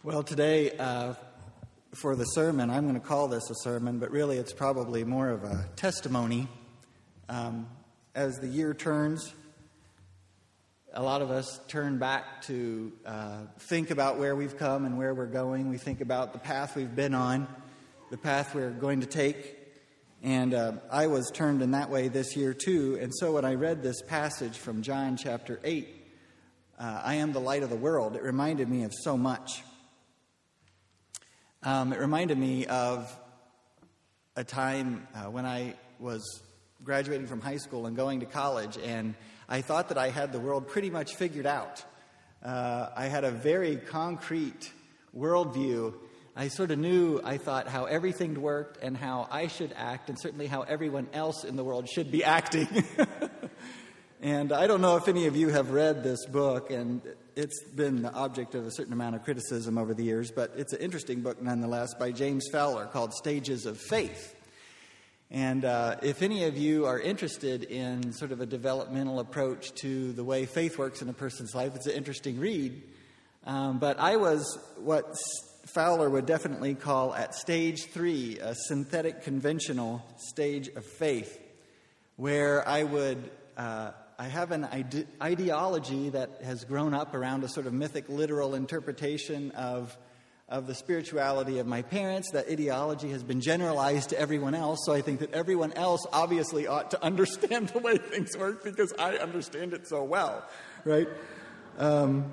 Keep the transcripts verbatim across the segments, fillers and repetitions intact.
Well, today, uh, for the sermon, I'm going to call this a sermon, but really it's probably more of a testimony. Um, as the year turns, a lot of us turn back to uh, think about where we've come and where we're going. We think about the path we've been on, the path we're going to take. And uh, I was turned in that way this year, too. And so when I read this passage from John chapter eight, uh, I am the light of the world, it reminded me of so much. Um, it reminded me of a time uh, when I was graduating from high school and going to college, and I thought that I had the world pretty much figured out. Uh, I had a very concrete worldview. I sort of knew, I thought, how everything worked and how I should act, and certainly how everyone else in the world should be acting. And I don't know if any of you have read this book, and it's been the object of a certain amount of criticism over the years, but it's an interesting book nonetheless by James Fowler called Stages of Faith. And uh, if any of you are interested in sort of a developmental approach to the way faith works in a person's life, it's an interesting read. Um, but I was what Fowler would definitely call at stage three, a synthetic conventional stage of faith, where I would... Uh, I have an ide- ideology that has grown up around a sort of mythic, literal interpretation of of the spirituality of my parents. That ideology has been generalized to everyone else, so I think that everyone else obviously ought to understand the way things work because I understand it so well, right? Um,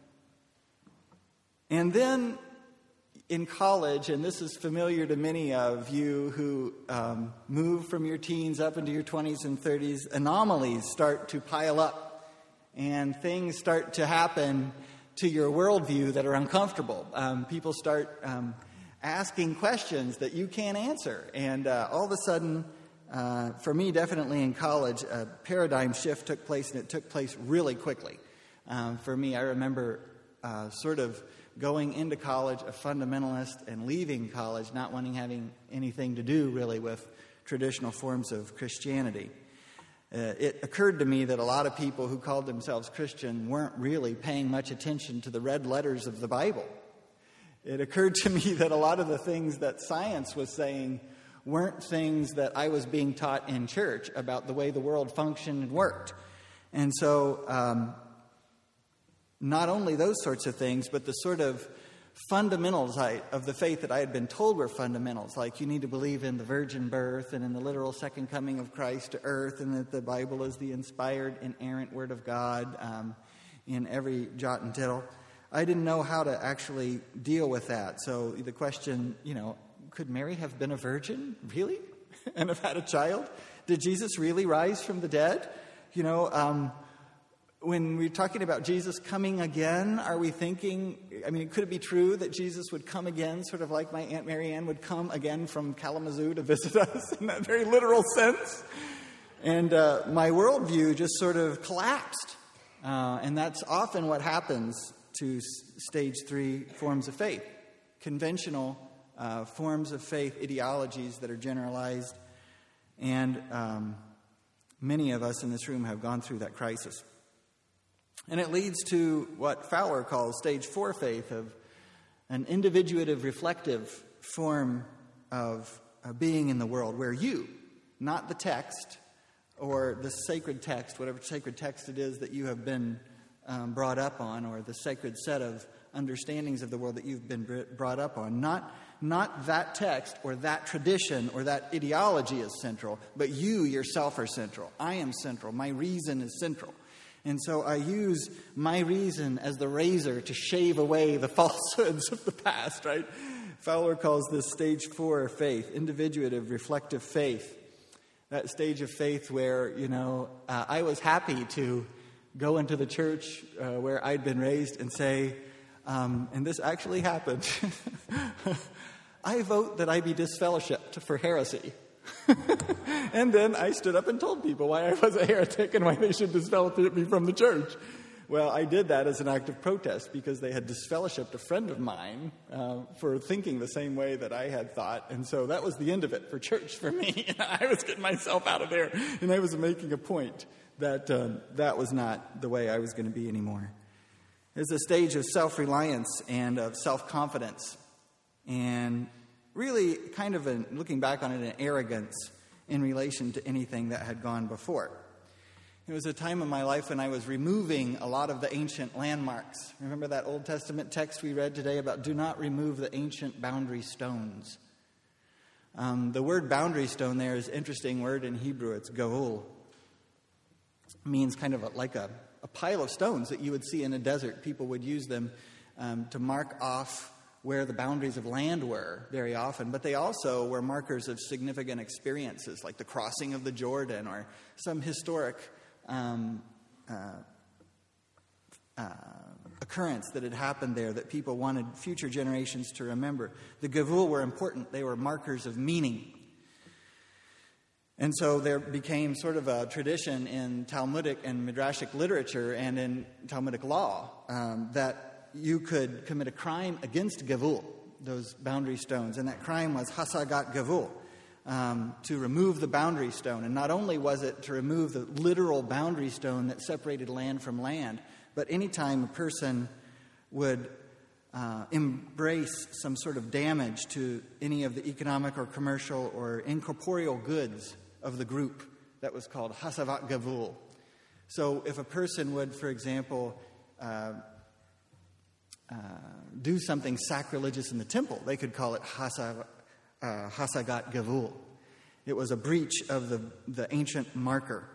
and then in college, and this is familiar to many of you who um, move from your teens up into your twenties and thirties, anomalies start to pile up and things start to happen to your worldview that are uncomfortable. Um, people start um, asking questions that you can't answer. And uh, all of a sudden, uh, for me, definitely in college, a paradigm shift took place, and it took place really quickly. Um, for me, I remember uh, sort of going into college a fundamentalist and leaving college not wanting having anything to do really with traditional forms of Christianity. Uh, it occurred to me that a lot of people who called themselves Christian weren't really paying much attention to the red letters of the Bible. It occurred to me that a lot of the things that science was saying weren't things that I was being taught in church about the way the world functioned and worked. And so um, not only those sorts of things, but the sort of fundamentals of the faith that I had been told were fundamentals, like you need to believe in the virgin birth and in the literal second coming of Christ to earth, and that the Bible is the inspired, inerrant Word of God um, in every jot and tittle. I didn't know how to actually deal with that. So the question, you know, could Mary have been a virgin, really, and have had a child? Did Jesus really rise from the dead? You know, um, when we're talking about Jesus coming again, are we thinking, I mean, could it be true that Jesus would come again, sort of like my Aunt Mary Ann would come again from Kalamazoo to visit us in that very literal sense? And uh, my worldview just sort of collapsed. Uh, and that's often what happens to s- stage three forms of faith. Conventional uh, forms of faith, ideologies that are generalized. And um, many of us in this room have gone through that crisis. And it leads to what Fowler calls stage four faith, of an individuative, reflective form of uh, being in the world, where you, not the text or the sacred text, whatever sacred text it is that you have been um, brought up on, or the sacred set of understandings of the world that you've been br- brought up on, not, not that text or that tradition or that ideology is central, but you yourself are central. I am central. My reason is central. And so I use my reason as the razor to shave away the falsehoods of the past, right? Fowler calls this stage four faith, individuative, reflective faith. That stage of faith where, you know, uh, I was happy to go into the church uh, where I'd been raised and say, um, and this actually happened, I vote that I be disfellowshipped for heresy. And then I stood up and told people why I was a heretic and why they should disfellowship me from the church. Well, I did that as an act of protest because they had disfellowshipped a friend of mine uh, for thinking the same way that I had thought. And so that was the end of it for church for me. I was getting myself out of there. And I was making a point that um, that was not the way I was going to be anymore. It's a stage of self-reliance and of self-confidence, and really kind of, an, looking back on it, an arrogance in relation to anything that had gone before. It was a time in my life when I was removing a lot of the ancient landmarks. Remember that Old Testament text we read today about do not remove the ancient boundary stones? Um, the word boundary stone there is an interesting word in Hebrew. It's gavul. It means kind of a, like a, a pile of stones that you would see in a desert. People would use them um, to mark off where the boundaries of land were very often, but they also were markers of significant experiences, like the crossing of the Jordan or some historic um, uh, uh, occurrence that had happened there that people wanted future generations to remember. The gavul were important. They were markers of meaning. And so there became sort of a tradition in Talmudic and Midrashic literature and in Talmudic law um, that you could commit a crime against gavul, those boundary stones, and that crime was hasagat gavul, um, to remove the boundary stone. And not only was it to remove the literal boundary stone that separated land from land, but any time a person would uh, embrace some sort of damage to any of the economic or commercial or incorporeal goods of the group, that was called hasavat gavul. So if a person would, for example, uh, Uh, do something sacrilegious in the temple, they could call it hasa, uh, hasagat gavul. It was a breach of the, the ancient marker.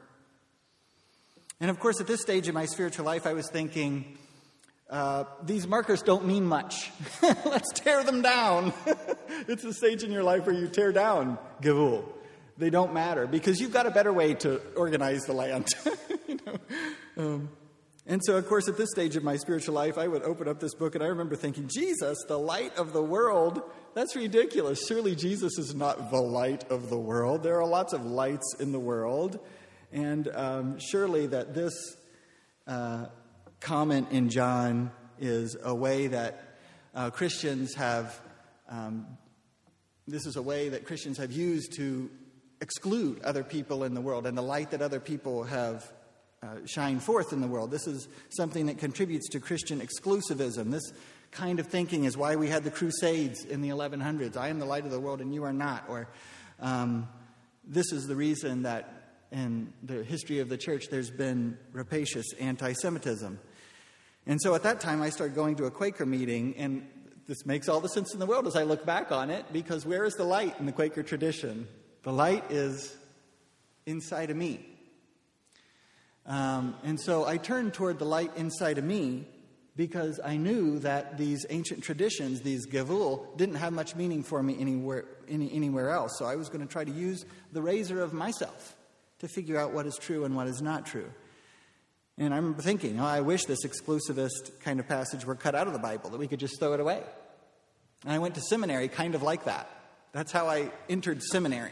And of course, at this stage in my spiritual life, I was thinking, uh, these markers don't mean much. Let's tear them down. It's a stage in your life where you tear down gavul. They don't matter because you've got a better way to organize the land. you know. Um, And so, of course, at this stage of my spiritual life, I would open up this book, and I remember thinking, Jesus, the light of the world, that's ridiculous. Surely Jesus is not the light of the world. There are lots of lights in the world. And um, surely that this uh, comment in John is a way that uh, Christians have, um, this is a way that Christians have used to exclude other people in the world and the light that other people have Uh, shine forth in the world. This is something that contributes to Christian exclusivism. This kind of thinking is why we had the Crusades in the eleven hundreds. I am the light of the world and you are not. Or um, this is the reason that in the history of the church there's been rapacious anti-Semitism. And so at that time I started going to a Quaker meeting, and this makes all the sense in the world as I look back on it, because where is the light in the Quaker tradition? The light is inside of me. Um, and so I turned toward the light inside of me because I knew that these ancient traditions, these gavul, didn't have much meaning for me anywhere, any, anywhere else. So I was going to try to use the razor of myself to figure out what is true and what is not true. And I remember thinking, oh, I wish this exclusivist kind of passage were cut out of the Bible, that we could just throw it away. And I went to seminary kind of like that. That's how I entered seminary.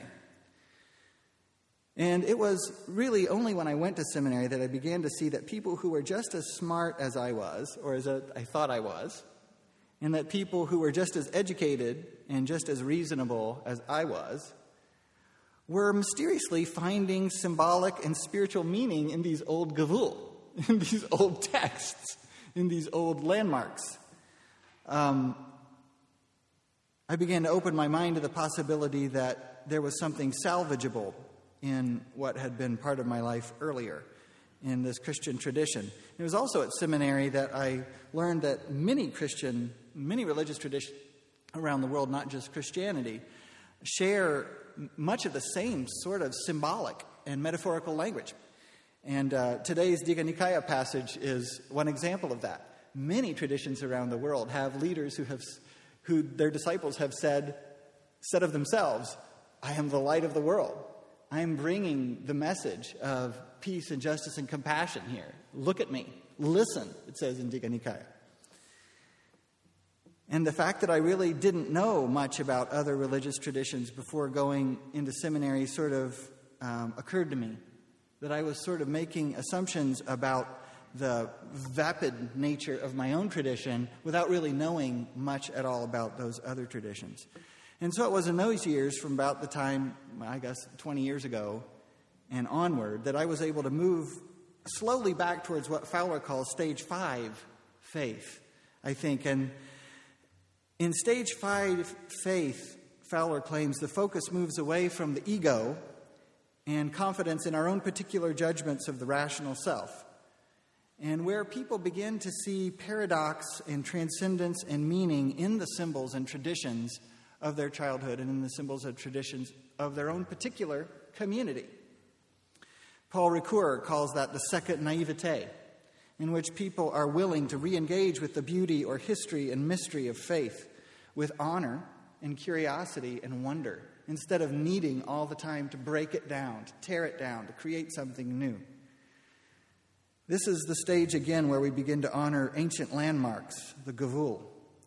And it was really only when I went to seminary that I began to see that people who were just as smart as I was, or as I thought I was, and that people who were just as educated and just as reasonable as I was, were mysteriously finding symbolic and spiritual meaning in these old gavul, in these old texts, in these old landmarks. Um, I began to open my mind to the possibility that there was something salvageable in what had been part of my life earlier in this Christian tradition. It was also at seminary that I learned that many Christian, many religious traditions around the world, not just Christianity, share much of the same sort of symbolic and metaphorical language. And uh, today's Digha Nikaya passage is one example of that. Many traditions around the world have leaders who have, who their disciples have said, said of themselves, I am the light of the world. I am bringing the message of peace and justice and compassion here. Look at me. Listen, it says in Digha Nikaya. And the fact that I really didn't know much about other religious traditions before going into seminary sort of um, occurred to me. That I was sort of making assumptions about the vapid nature of my own tradition without really knowing much at all about those other traditions. And so it was in those years, from about the time, I guess, twenty years ago and onward, that I was able to move slowly back towards what Fowler calls stage five faith, I think. And in stage five faith, Fowler claims the focus moves away from the ego and confidence in our own particular judgments of the rational self, and where people begin to see paradox and transcendence and meaning in the symbols and traditions of their childhood and in the symbols and traditions of their own particular community. Paul Ricoeur calls that the second naivete, in which people are willing to re-engage with the beauty or history and mystery of faith with honor and curiosity and wonder, instead of needing all the time to break it down, to tear it down, to create something new. This is the stage, again, where we begin to honor ancient landmarks, the Gavul.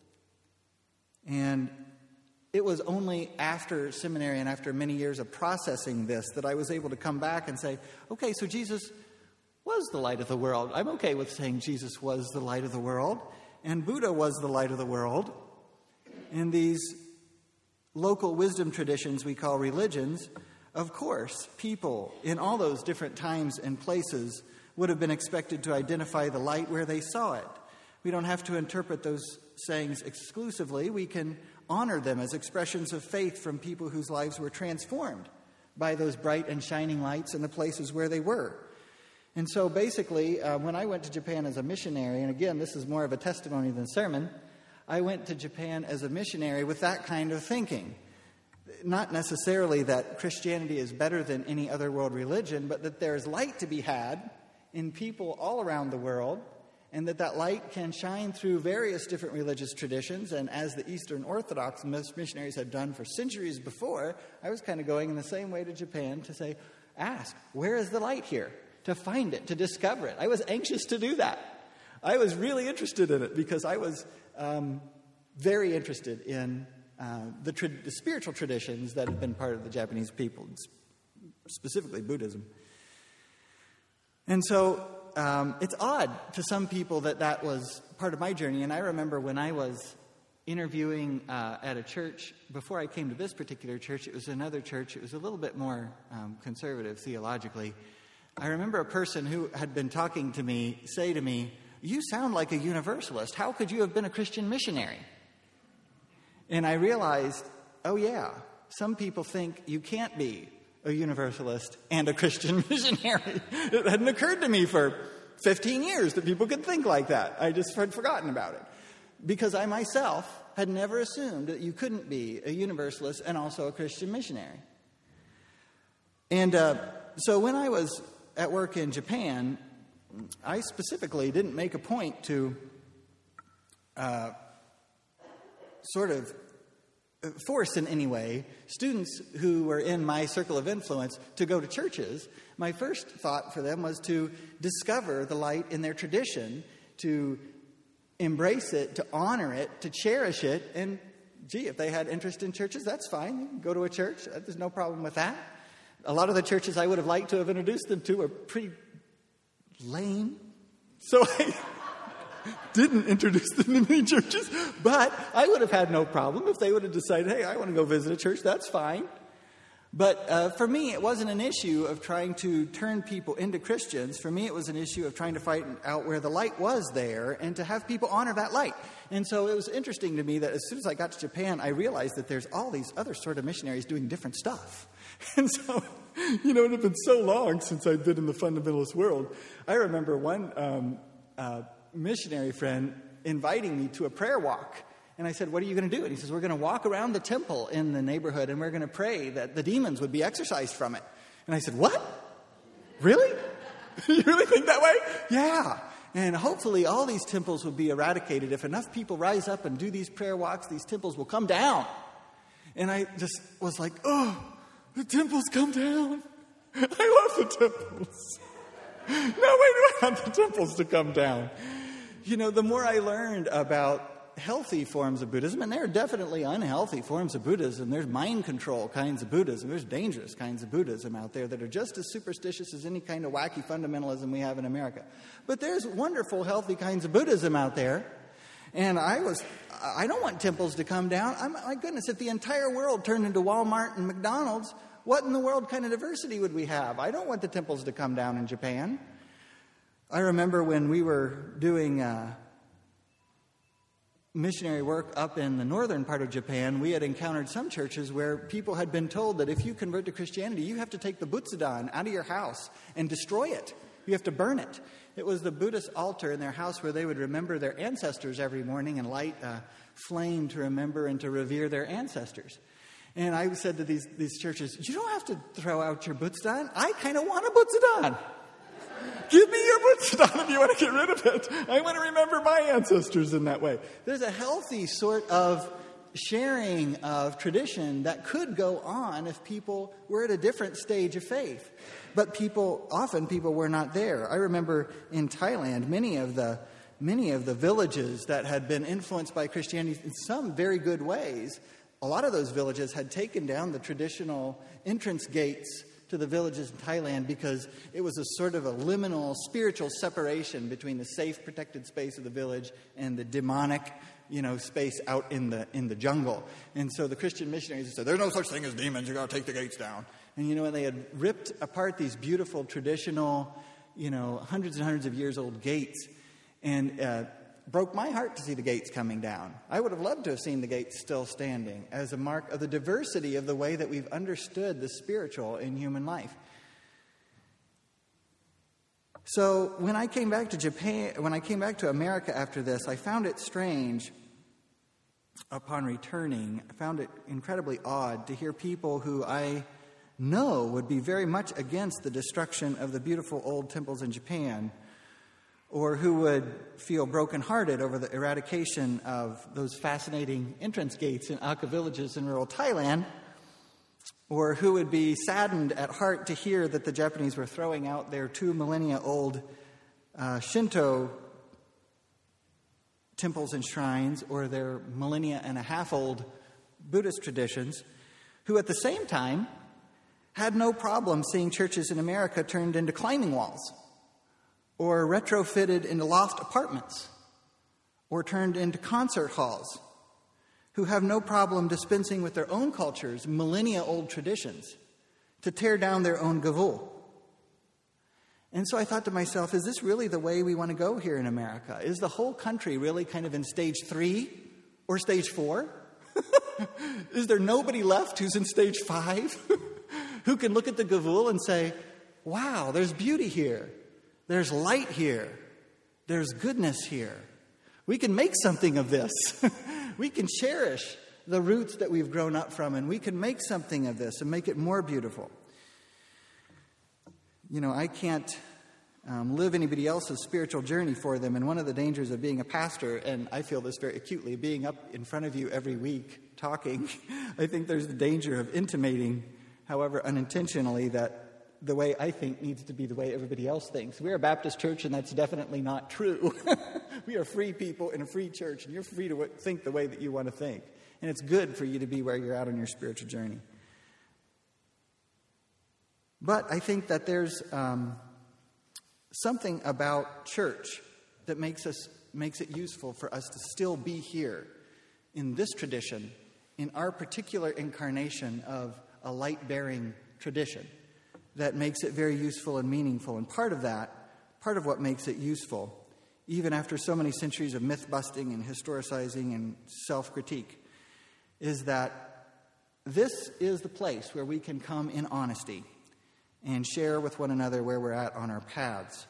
And it was only after seminary and after many years of processing this that I was able to come back and say, okay, so Jesus was the light of the world. I'm okay with saying Jesus was the light of the world, and Buddha was the light of the world. And these local wisdom traditions we call religions, of course, people in all those different times and places would have been expected to identify the light where they saw it. We don't have to interpret those sayings exclusively. We can honor them as expressions of faith from people whose lives were transformed by those bright and shining lights in the places where they were. And so basically, uh, when I went to Japan as a missionary, and again, this is more of a testimony than sermon, I went to Japan as a missionary with that kind of thinking. Not necessarily that Christianity is better than any other world religion, but that there is light to be had in people all around the world, and that that light can shine through various different religious traditions. And as the Eastern Orthodox missionaries had done for centuries before, I was kind of going in the same way to Japan to say, ask, where is the light here? To find it, to discover it. I was anxious to do that. I was really interested in it because I was um, very interested in uh, the, tra- the spiritual traditions that have been part of the Japanese people, specifically Buddhism. And so um, it's odd to some people that that was part of my journey. And I remember when I was interviewing uh, at a church, before I came to this particular church, it was another church. It was a little bit more um, conservative theologically. I remember a person who had been talking to me say to me, "You sound like a universalist. How could you have been a Christian missionary?" And I realized, oh yeah, some people think you can't be a universalist and a Christian missionary. It hadn't occurred to me for fifteen years that people could think like that. I just had forgotten about it. Because I myself had never assumed that you couldn't be a universalist and also a Christian missionary. And uh, so when I was at work in Japan, I specifically didn't make a point to uh, sort of force in any way students who were in my circle of influence to go to churches. My first thought for them was to discover the light in their tradition, to embrace it, to honor it, to cherish it. And gee, if they had interest in churches, that's fine. You can go to a church. There's no problem with that. A lot of the churches I would have liked to have introduced them to were pretty lame. So I didn't introduce them to many churches. But I would have had no problem if they would have decided, hey, I want to go visit a church. That's fine. But uh, for me, it wasn't an issue of trying to turn people into Christians. For me, it was an issue of trying to find out where the light was there and to have people honor that light. And so it was interesting to me that as soon as I got to Japan, I realized that there's all these other sort of missionaries doing different stuff. And so, you know, it had been so long since I'd been in the fundamentalist world. I remember one um, uh, missionary friend inviting me to a prayer walk. And I said, what are you going to do? And he says, we're going to walk around the temple in the neighborhood and we're going to pray that the demons would be exorcised from it. And I said, what? Really? You really think that way? Yeah. And hopefully all these temples will be eradicated. If enough people rise up and do these prayer walks, these temples will come down. And I just was like, oh, the temples come down. I love the temples. No way do I want the temples to come down. You know, the more I learned about healthy forms of Buddhism, and there are definitely unhealthy forms of Buddhism. There's mind control kinds of Buddhism. There's dangerous kinds of Buddhism out there that are just as superstitious as any kind of wacky fundamentalism we have in America. But there's wonderful, healthy kinds of Buddhism out there. And I was, I don't want temples to come down. I'm, my goodness, if the entire world turned into Walmart and McDonald's, what in the world kind of diversity would we have? I don't want the temples to come down in Japan. I remember when we were doing uh, missionary work up in the northern part of Japan, we had encountered some churches where people had been told that if you convert to Christianity, you have to take the Butsudan out of your house and destroy it. You have to burn it. It was the Buddhist altar in their house where they would remember their ancestors every morning and light a flame to remember and to revere their ancestors. And I said to these, these churches, you don't have to throw out your Butsudan. I kind of want a Butsudan. Give me your Butsudan if you want to get rid of it. I want to remember my ancestors in that way. There's a healthy sort of sharing of tradition that could go on if people were at a different stage of faith. But people, often people were not there. I remember in Thailand, many of the many of the villages that had been influenced by Christianity in some very good ways, a lot of those villages had taken down the traditional entrance gates to the villages in Thailand because it was a sort of a liminal spiritual separation between the safe, protected space of the village and the demonic, you know, space out in the in the jungle. And so the Christian missionaries said, there's no such thing as demons, you got to take the gates down. And, you know, and they had ripped apart these beautiful, traditional, you know, hundreds and hundreds of years old gates, and uh, broke my heart to see the gates coming down. I would have loved to have seen the gates still standing as a mark of the diversity of the way that we've understood the spiritual in human life. So when I came back to Japan, when I came back to America after this, I found it strange upon returning. I found it incredibly odd to hear people who I know would be very much against the destruction of the beautiful old temples in Japan, or who would feel brokenhearted over the eradication of those fascinating entrance gates in Aka villages in rural Thailand, or who would be saddened at heart to hear that the Japanese were throwing out their two millennia old uh, Shinto temples and shrines, or their millennia and a half old Buddhist traditions, who at the same time had no problem seeing churches in America turned into climbing walls, or retrofitted into loft apartments, or turned into concert halls, who have no problem dispensing with their own cultures, millennia-old traditions, to tear down their own gavul. And so I thought to myself, is this really the way we want to go here in America? Is the whole country really kind of in stage three or stage four? Is there nobody left who's in stage five? Who can look at the gavul and say, wow, there's beauty here. There's light here. There's goodness here. We can make something of this. We can cherish the roots that we've grown up from, and we can make something of this and make it more beautiful. You know, I can't um, live anybody else's spiritual journey for them, and one of the dangers of being a pastor, and I feel this very acutely, being up in front of you every week talking, I think there's the danger of intimating, however unintentionally, that the way I think needs to be the way everybody else thinks. We're a Baptist church, and that's definitely not true. We are free people in a free church, and you're free to think the way that you want to think. And it's good for you to be where you're at on your spiritual journey. But I think that there's um, something about church that makes us makes it useful for us to still be here in this tradition, in our particular incarnation of a light-bearing tradition, that makes it very useful and meaningful. And part of that, part of what makes it useful, even after so many centuries of myth-busting and historicizing and self-critique, is that this is the place where we can come in honesty and share with one another where we're at on our paths.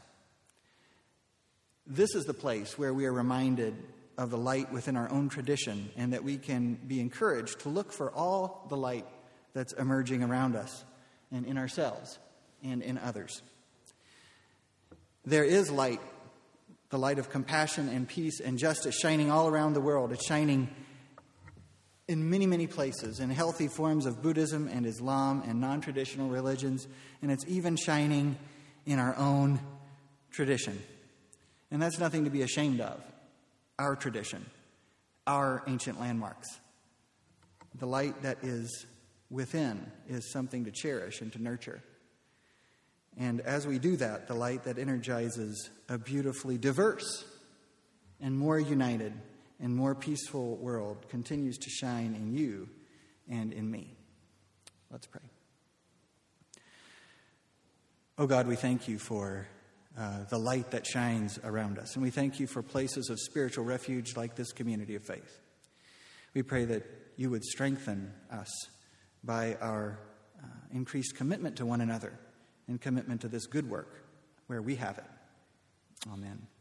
This is the place where we are reminded of the light within our own tradition, and that we can be encouraged to look for all the light that's emerging around us and in ourselves and in others. There is light, the light of compassion and peace and justice, shining all around the world. It's shining in many, many places, in healthy forms of Buddhism and Islam and non-traditional religions, and it's even shining in our own tradition. And that's nothing to be ashamed of. Our tradition, our ancient landmarks. The light that is within is something to cherish and to nurture. And as we do that, the light that energizes a beautifully diverse and more united and more peaceful world continues to shine in you and in me. Let's pray. Oh God, we thank you for uh, the light that shines around us. And we thank you for places of spiritual refuge like this community of faith. We pray that you would strengthen us by our uh, increased commitment to one another and commitment to this good work where we have it. Amen.